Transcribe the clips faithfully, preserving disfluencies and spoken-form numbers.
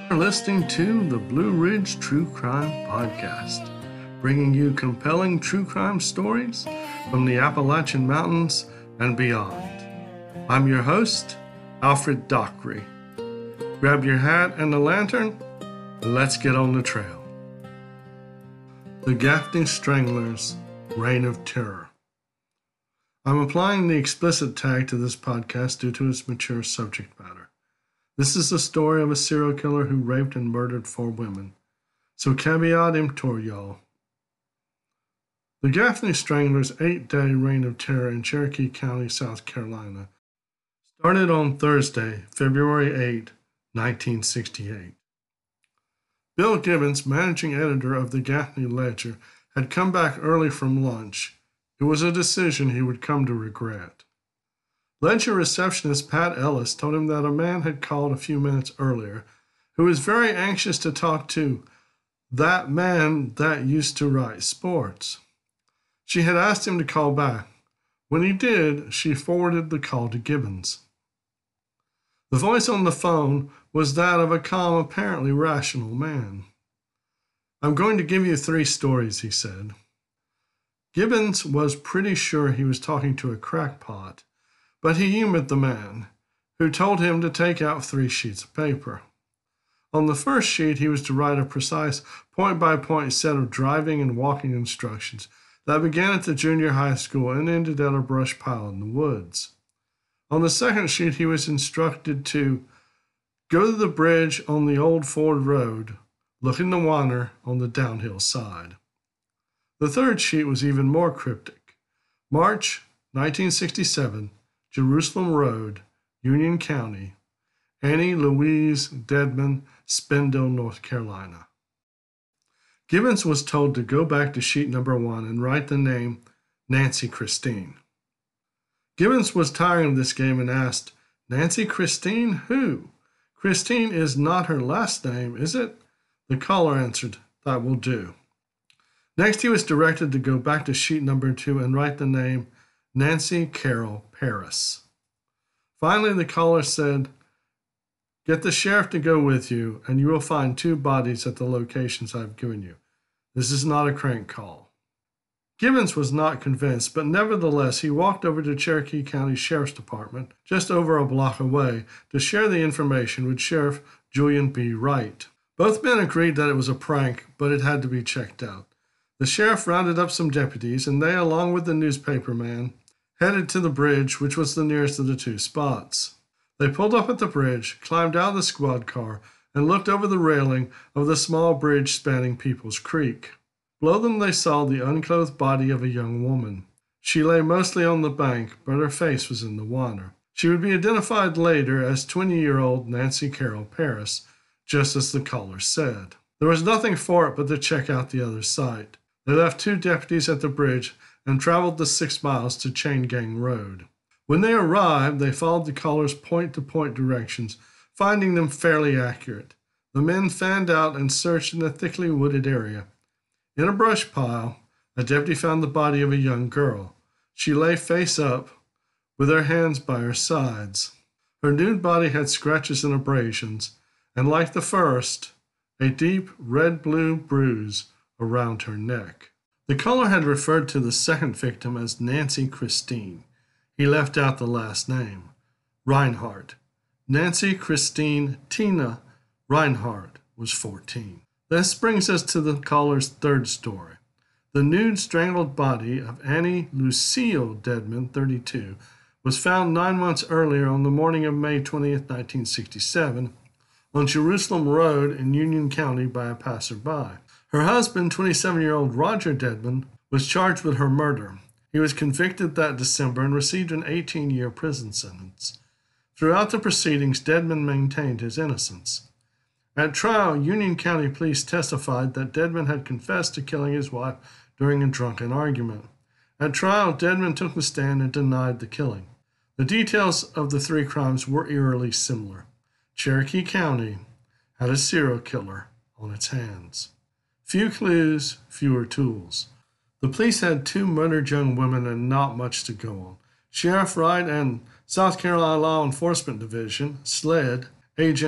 You're listening to the Blue Ridge True Crime Podcast, bringing you compelling true crime stories from the Appalachian Mountains and beyond. I'm your host, Alfred Dockery. Grab your hat and a lantern, and let's get on the trail. The Gaffney Stranglers' Reign of Terror. I'm applying the explicit tag to this podcast due to its mature subject matter. This is the story of a serial killer who raped and murdered four women. So caveat emptor, y'all. The Gaffney Stranglers' eight-day reign of terror in Cherokee County, South Carolina, started on Thursday, February eighth, nineteen sixty-eight. Bill Gibbons, managing editor of the Gaffney Ledger, had come back early from lunch. It was a decision he would come to regret. Ledger receptionist Pat Ellis told him that a man had called a few minutes earlier who was very anxious to talk to that man that used to write sports. She had asked him to call back. When he did, she forwarded the call to Gibbons. The voice on the phone was that of a calm, apparently rational man. "I'm going to give you three stories," he said. Gibbons was pretty sure he was talking to a crackpot, but he humored the man, who told him to take out three sheets of paper. On the first sheet, he was to write a precise point-by-point set of driving and walking instructions that began at the junior high school and ended at a brush pile in the woods. On the second sheet, he was instructed to go to the bridge on the old Ford Road, look in the water on the downhill side. The third sheet was even more cryptic. March nineteen sixty-seven, Jerusalem Road, Union County, Annie Louise Dedman, Spindle, North Carolina. Gibbons was told to go back to sheet number one and write the name Nancy Christine. Gibbons was tiring of this game and asked, "Nancy Christine? Who? Christine is not her last name, is it?" The caller answered, "That will do." Next, he was directed to go back to sheet number two and write the name Nancy Carol Paris. Finally, the caller said, "Get the sheriff to go with you, and you will find two bodies at the locations I've given you. This is not a crank call." Gibbons was not convinced, but nevertheless, he walked over to Cherokee County Sheriff's Department, just over a block away, to share the information with Sheriff Julian B. Wright. Both men agreed that it was a prank, but it had to be checked out. The sheriff rounded up some deputies, and they, along with the newspaper man, headed to the bridge, which was the nearest of the two spots. They pulled up at the bridge, climbed out of the squad car, and looked over the railing of the small bridge spanning Peoples Creek. Below them they saw the unclothed body of a young woman. She lay mostly on the bank, but her face was in the water. She would be identified later as twenty-year-old Nancy Carol Paris, just as the caller said. There was nothing for it but to check out the other site. They left two deputies at the bridge and traveled the six miles to Chain Gang Road. When they arrived, they followed the caller's point-to-point directions, finding them fairly accurate. The men fanned out and searched in the thickly wooded area. In a brush pile, a deputy found the body of a young girl. She lay face up, with her hands by her sides. Her nude body had scratches and abrasions, and like the first, a deep red-blue bruise around her neck. The caller had referred to the second victim as Nancy Christine. He left out the last name, Reinhardt. Nancy Christine Tina Reinhardt was fourteen. This brings us to the caller's third story. The nude, strangled body of Annie Lucille Dedman, thirty-two, was found nine months earlier on the morning of May twentieth, nineteen sixty-seven, on Jerusalem Road in Union County by a passerby. Her husband, twenty-seven-year-old Roger Dedman, was charged with her murder. He was convicted that December and received an eighteen-year prison sentence. Throughout the proceedings, Dedman maintained his innocence. At trial, Union County police testified that Dedman had confessed to killing his wife during a drunken argument. At trial, Dedman took the stand and denied the killing. The details of the three crimes were eerily similar. Cherokee County had a serial killer on its hands. Few clues, fewer tools. The police had two murdered young women and not much to go on. Sheriff Wright and South Carolina Law Enforcement Division, SLED, Agent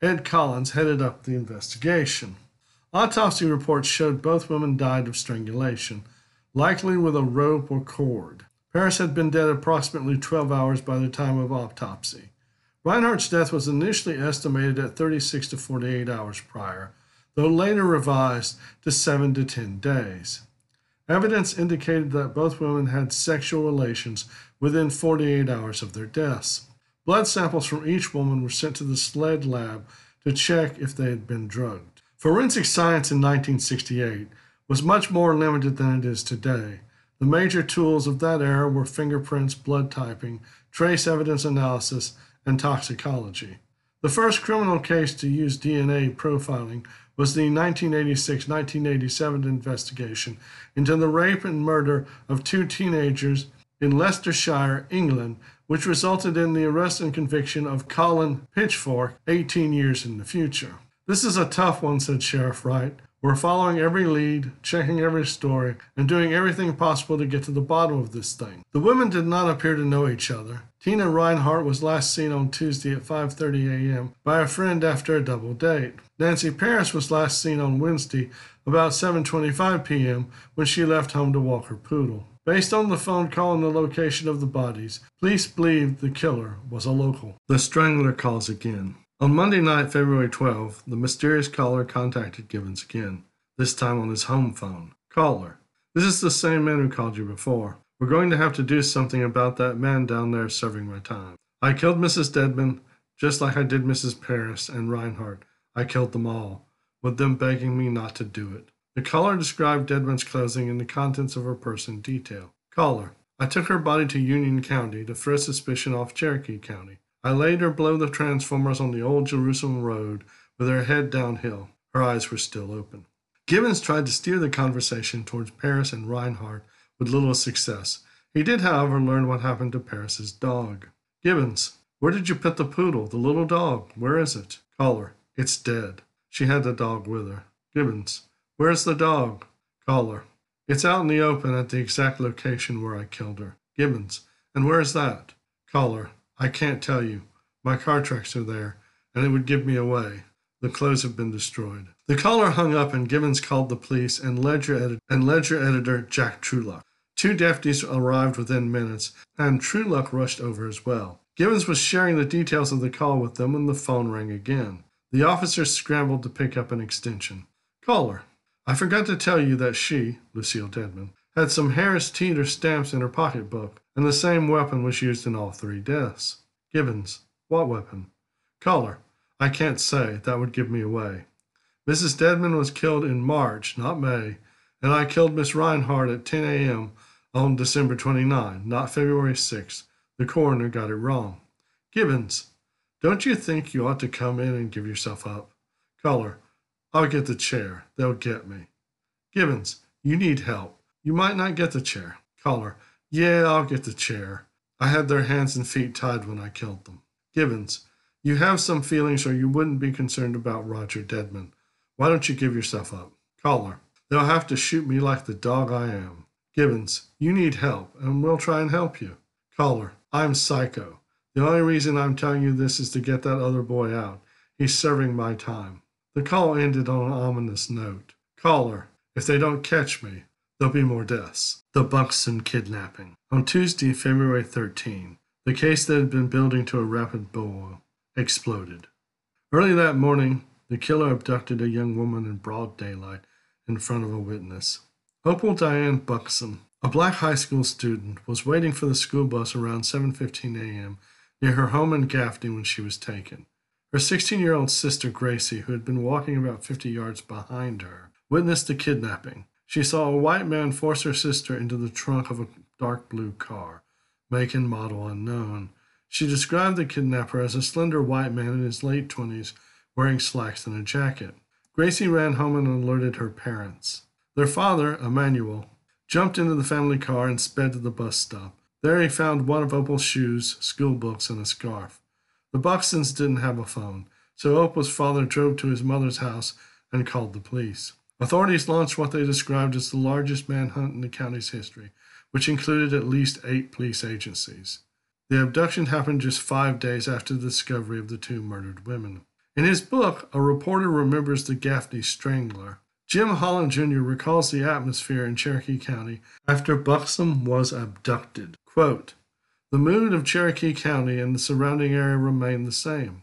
Ed Collins headed up the investigation. Autopsy reports showed both women died of strangulation, likely with a rope or cord. Paris had been dead approximately twelve hours by the time of autopsy. Reinhardt's death was initially estimated at thirty-six to forty-eight hours prior, though later revised to seven to ten days. Evidence indicated that both women had sexual relations within forty-eight hours of their deaths. Blood samples from each woman were sent to the SLED lab to check if they had been drugged. Forensic science in nineteen sixty-eight was much more limited than it is today. The major tools of that era were fingerprints, blood typing, trace evidence analysis, and toxicology. The first criminal case to use D N A profiling was the nineteen eighty-six to nineteen eighty-seven investigation into the rape and murder of two teenagers in Leicestershire, England, which resulted in the arrest and conviction of Colin Pitchfork eighteen years in the future. "This is a tough one," said Sheriff Wright. "We're following every lead, checking every story, and doing everything possible to get to the bottom of this thing." The women did not appear to know each other. Tina Reinhardt was last seen on Tuesday at five thirty a.m. by a friend after a double date. Nancy Paris was last seen on Wednesday about seven twenty-five p.m. when she left home to walk her poodle. Based on the phone call and the location of the bodies, police believed the killer was a local. The strangler calls again. On Monday night, February twelfth, the mysterious caller contacted Gibbons again, this time on his home phone. "Caller, this is the same man who called you before. We're going to have to do something about that man down there serving my time. I killed Missus Dedman, just like I did Missus Paris and Reinhardt. I killed them all, with them begging me not to do it." The caller described Dedman's clothing and the contents of her purse in detail. "Caller, I took her body to Union County to throw suspicion off Cherokee County. I laid her below the transformers on the old Jerusalem road with her head downhill. Her eyes were still open." Gibbons tried to steer the conversation towards Paris and Reinhardt with little success. He did, however, learn what happened to Paris's dog. "Gibbons, where did you put the poodle, the little dog? Where is it?" Caller, "It's dead. She had the dog with her." Gibbons, "Where's the dog?" Caller, "It's out in the open at the exact location where I killed her." Gibbons, "And where's that?" Caller, "I can't tell you. My car tracks are there, and it would give me away. The clothes have been destroyed." The caller hung up, and Gibbons called the police and Ledger, edit- and Ledger editor Jack Trueluck. Two deputies arrived within minutes, and Trueluck rushed over as well. Gibbons was sharing the details of the call with them when the phone rang again. The officers scrambled to pick up an extension. Caller, "I forgot to tell you that she, Lucille Dedman, had some Harris Teeter stamps in her pocketbook, and the same weapon was used in all three deaths." Gibbons, "What weapon?" Caller, "I can't say. That would give me away. Missus Dedman was killed in March, not May, and I killed Miss Reinhardt at ten a.m. on December twenty-ninth, not February sixth. The coroner got it wrong." Gibbons, "Don't you think you ought to come in and give yourself up?" Caller, "I'll get the chair. They'll get me." Gibbons, "You need help. You might not get the chair." Caller, "Yeah, I'll get the chair. I had their hands and feet tied when I killed them." Gibbons, "You have some feelings or you wouldn't be concerned about Roger Dedman. Why don't you give yourself up?" Caller, "They'll have to shoot me like the dog I am." Gibbons, "You need help, and we'll try and help you." Caller, "I'm psycho. The only reason I'm telling you this is to get that other boy out. He's serving my time." The call ended on an ominous note. Caller, "If they don't catch me, there'll be more deaths." The Buxton kidnapping. On Tuesday, February thirteenth, the case that had been building to a rapid boil exploded. Early that morning, the killer abducted a young woman in broad daylight in front of a witness. Opal Diane Buxton, a black high school student, was waiting for the school bus around seven fifteen a.m. near her home in Gaffney when she was taken. Her sixteen-year-old sister, Gracie, who had been walking about fifty yards behind her, witnessed the kidnapping. She saw a white man force her sister into the trunk of a dark blue car, make and model unknown. She described the kidnapper as a slender white man in his late twenties, wearing slacks and a jacket. Gracie ran home and alerted her parents. Their father, Emmanuel, jumped into the family car and sped to the bus stop. There he found one of Opal's shoes, school books, and a scarf. The Buxtons didn't have a phone, so Opal's father drove to his mother's house and called the police. Authorities launched what they described as the largest manhunt in the county's history, which included at least eight police agencies. The abduction happened just five days after the discovery of the two murdered women. In his book, A Reporter Remembers the Gaffney Strangler, Jim Holland Junior recalls the atmosphere in Cherokee County after Buxom was abducted. Quote, "The mood of Cherokee County and the surrounding area remained the same.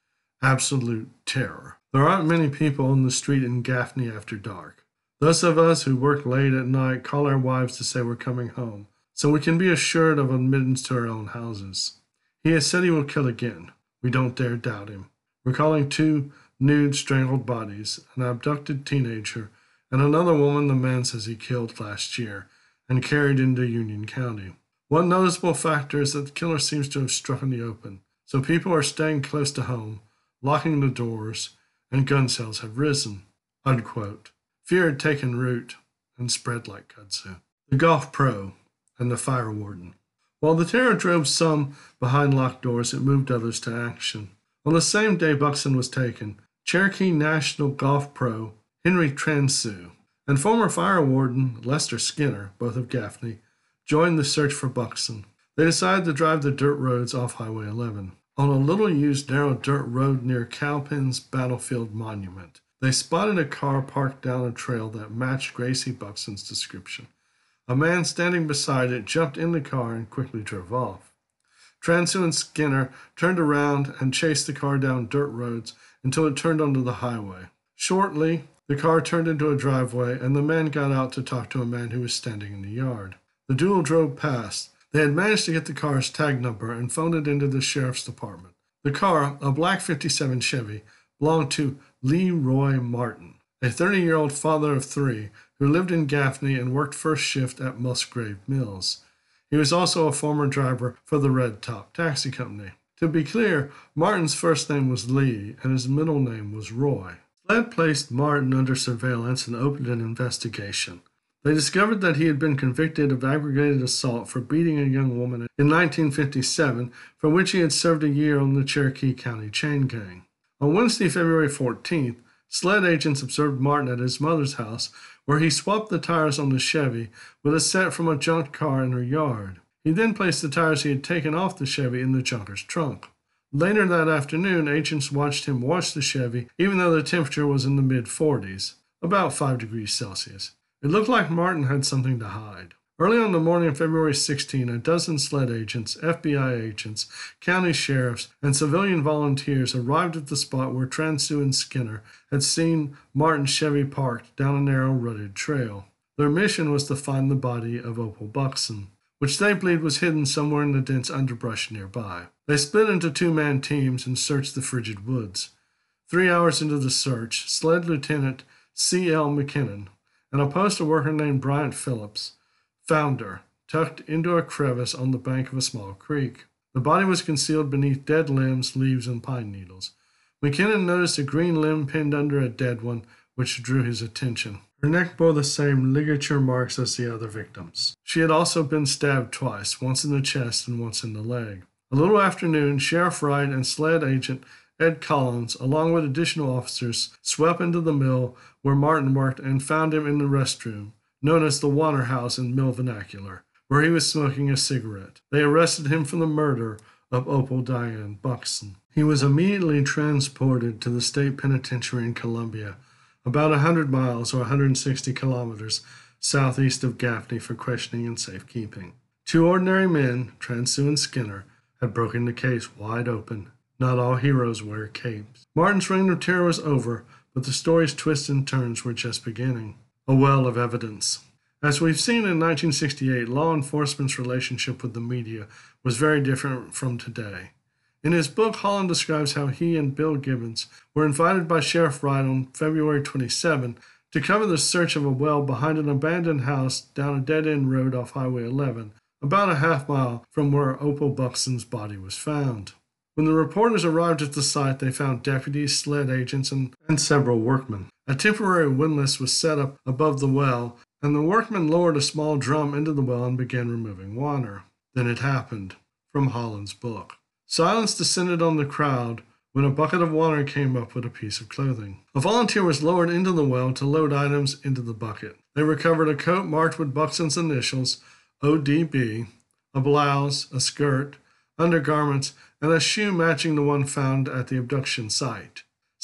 Absolute terror. There aren't many people on the street in Gaffney after dark. Those of us who work late at night call our wives to say we're coming home, so we can be assured of admittance to our own houses. He has said he will kill again. We don't dare doubt him. Recalling two nude, strangled bodies, an abducted teenager, and another woman the man says he killed last year and carried into Union County. One noticeable factor is that the killer seems to have struck in the open, so people are staying close to home, locking the doors, and gun sales have risen." Unquote. Fear had taken root and spread like kudzu. The golf pro and the fire warden. While the terror drove some behind locked doors, it moved others to action. On the same day Buxom was taken, Cherokee National golf pro Henry Transu and former fire warden Lester Skinner, both of Gaffney, joined the search for Buxom. They decided to drive the dirt roads off Highway eleven. On a little-used narrow dirt road near Cowpens Battlefield Monument, they spotted a car parked down a trail that matched Gracie Buxom's description. A man standing beside it jumped in the car and quickly drove off. Transu and Skinner turned around and chased the car down dirt roads until it turned onto the highway. Shortly, the car turned into a driveway, and the man got out to talk to a man who was standing in the yard. The duo drove past. They had managed to get the car's tag number and phoned it into the sheriff's department. The car, a black fifty-seven Chevy, belonged to Leroy Martin, a thirty-year-old father of three who lived in Gaffney and worked first shift at Musgrave Mills. He was also a former driver for the Red Top Taxi Company. To be clear, Martin's first name was Lee and his middle name was Roy. SLED placed Martin under surveillance and opened an investigation. They discovered that he had been convicted of aggravated assault for beating a young woman in nineteen fifty-seven, for which he had served a year on the Cherokee County chain gang. On Wednesday, February fourteenth, SLED agents observed Martin at his mother's house, where he swapped the tires on the Chevy with a set from a junked car in her yard. He then placed the tires he had taken off the Chevy in the junker's trunk. Later that afternoon, agents watched him wash the Chevy, even though the temperature was in the mid forties, about five degrees Celsius. It looked like Martin had something to hide. Early on the morning of February sixteenth, a dozen SLED agents, F B I agents, county sheriffs, and civilian volunteers arrived at the spot where Transu and Skinner had seen Martin's Chevy parked down a narrow, rutted trail. Their mission was to find the body of Opal Buxom, which they believed was hidden somewhere in the dense underbrush nearby. They split into two-man teams and searched the frigid woods. Three hours into the search, SLED Lieutenant C L McKinnon and a postal worker named Bryant Phillips found her, tucked into a crevice on the bank of a small creek. The body was concealed beneath dead limbs, leaves, and pine needles. McKinnon noticed a green limb pinned under a dead one, which drew his attention. Her neck bore the same ligature marks as the other victims. She had also been stabbed twice, once in the chest and once in the leg. A little after noon, Sheriff Wright and SLED agent Ed Collins, along with additional officers, swept into the mill where Martin worked and found him in the restroom, known as the Water House in mill vernacular, where he was smoking a cigarette. They arrested him for the murder of Opal Diane Buxom. He was immediately transported to the state penitentiary in Columbia, about one hundred miles or one hundred sixty kilometers southeast of Gaffney, for questioning and safekeeping. Two ordinary men, Transu and Skinner, had broken the case wide open. Not all heroes wear capes. Martin's reign of terror was over, but the story's twists and turns were just beginning. A well of evidence. As we've seen in nineteen sixty-eight, law enforcement's relationship with the media was very different from today. In his book, Holland describes how he and Bill Gibbons were invited by Sheriff Wright on February twenty-seventh to cover the search of a well behind an abandoned house down a dead-end road off Highway eleven, about a half mile from where Opal Buxom's body was found. When the reporters arrived at the site, they found deputies, SLED agents, and, and several workmen. A temporary windlass was set up above the well, and the workmen lowered a small drum into the well and began removing water. Then it happened. From Holland's book. Silence descended on the crowd when a bucket of water came up with a piece of clothing. A volunteer was lowered into the well to load items into the bucket. They recovered a coat marked with Buxom's initials, O D B, a blouse, a skirt, undergarments, and a shoe matching the one found at the abduction site.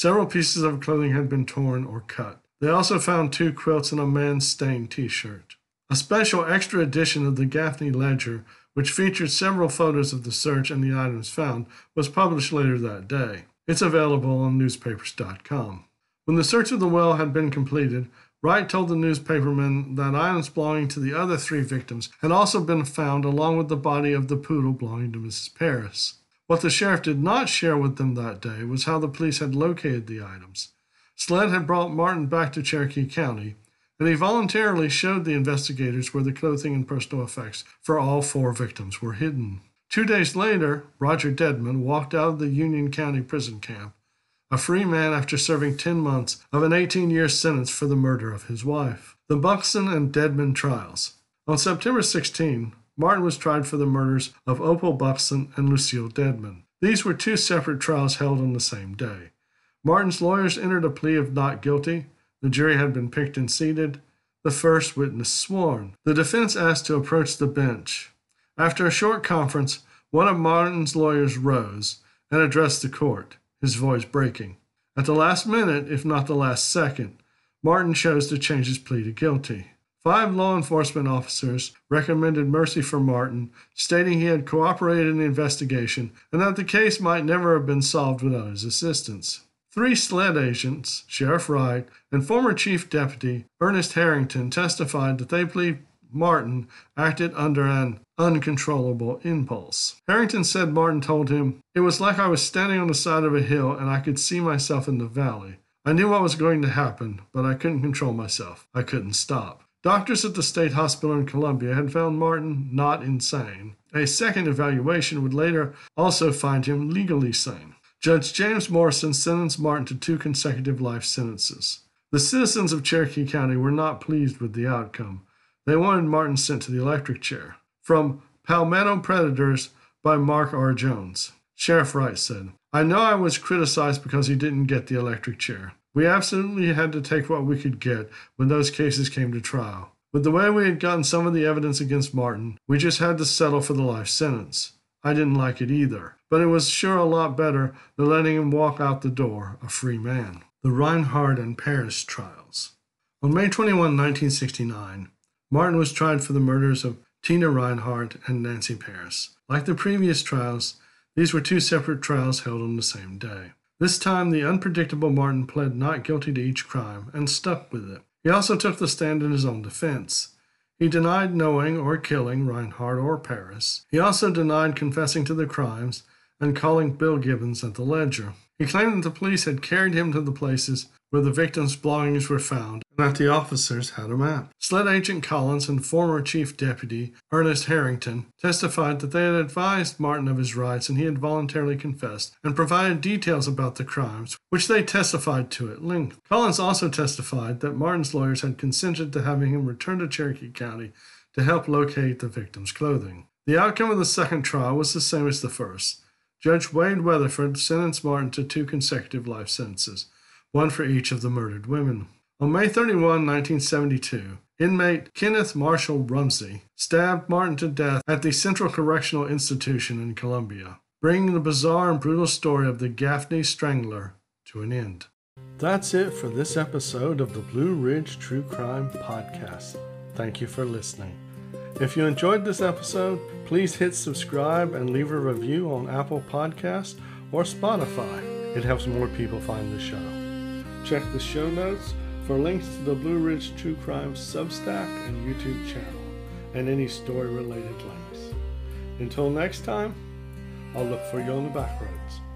Several pieces of clothing had been torn or cut. They also found two quilts and a man's stained t-shirt. A special extra edition of the Gaffney Ledger, which featured several photos of the search and the items found, was published later that day. It's available on newspapers dot com. When the search of the well had been completed, Wright told the newspapermen that items belonging to the other three victims had also been found along with the body of the poodle belonging to Missus Parris. What the sheriff did not share with them that day was how the police had located the items. Sled had brought Martin back to Cherokee County, and he voluntarily showed the investigators where the clothing and personal effects for all four victims were hidden. Two days later, Roger Dedman walked out of the Union County prison camp, a free man after serving ten months of an eighteen-year sentence for the murder of his wife. The Buxton and Dedman trials. On September sixteenth, Martin was tried for the murders of Opal Buxton and Lucille Dedman. These were two separate trials held on the same day. Martin's lawyers entered a plea of not guilty. The jury had been picked and seated. The first witness sworn. The defense asked to approach the bench. After a short conference, one of Martin's lawyers rose and addressed the court, his voice breaking. At the last minute, if not the last second, Martin chose to change his plea to guilty. Five law enforcement officers recommended mercy for Martin, stating he had cooperated in the investigation and that the case might never have been solved without his assistance. Three SLED agents, Sheriff Wright and former Chief Deputy Ernest Harrington, testified that they believed Martin acted under an uncontrollable impulse. Harrington said Martin told him, "It was like I was standing on the side of a hill and I could see myself in the valley. I knew what was going to happen, but I couldn't control myself. I couldn't stop." Doctors at the State Hospital in Columbia had found Martin not insane. A second evaluation would later also find him legally sane. Judge James Morrison sentenced Martin to two consecutive life sentences. The citizens of Cherokee County were not pleased with the outcome. They wanted Martin sent to the electric chair. From Palmetto Predators by Mark R. Jones. Sheriff Wright said, "I know I was criticized because he didn't get the electric chair. We absolutely had to take what we could get when those cases came to trial. With the way we had gotten some of the evidence against Martin, we just had to settle for the life sentence. I didn't like it either, but it was sure a lot better than letting him walk out the door a free man." The Reinhardt and Parris trials. On May twenty-first, nineteen sixty-nine, Martin was tried for the murders of Tina Reinhardt and Nancy Parris. Like the previous trials, these were two separate trials held on the same day. This time, the unpredictable Martin pled not guilty to each crime and stuck with it. He also took the stand in his own defense. He denied knowing or killing Reinhardt or Parris. He also denied confessing to the crimes and calling Bill Gibbons at the Ledger. He claimed that the police had carried him to the places where the victims' belongings were found and that the officers had a map. SLED Agent Collins and former Chief Deputy Ernest Harrington testified that they had advised Martin of his rights and he had voluntarily confessed and provided details about the crimes, which they testified to at length. Collins also testified that Martin's lawyers had consented to having him return to Cherokee County to help locate the victims' clothing. The outcome of the second trial was the same as the first. Judge Wade Weatherford sentenced Martin to two consecutive life sentences, one for each of the murdered women. On May thirty-first, nineteen seventy-two, inmate Kenneth Marshall Rumsey stabbed Martin to death at the Central Correctional Institution in Columbia, bringing the bizarre and brutal story of the Gaffney Strangler to an end. That's it for this episode of the Blue Ridge True Crime Podcast. Thank you for listening. If you enjoyed this episode, please hit subscribe and leave a review on Apple Podcasts or Spotify. It helps more people find the show. Check the show notes for links to the Blue Ridge True Crime Substack and YouTube channel, and any story-related links. Until next time, I'll look for you on the back roads.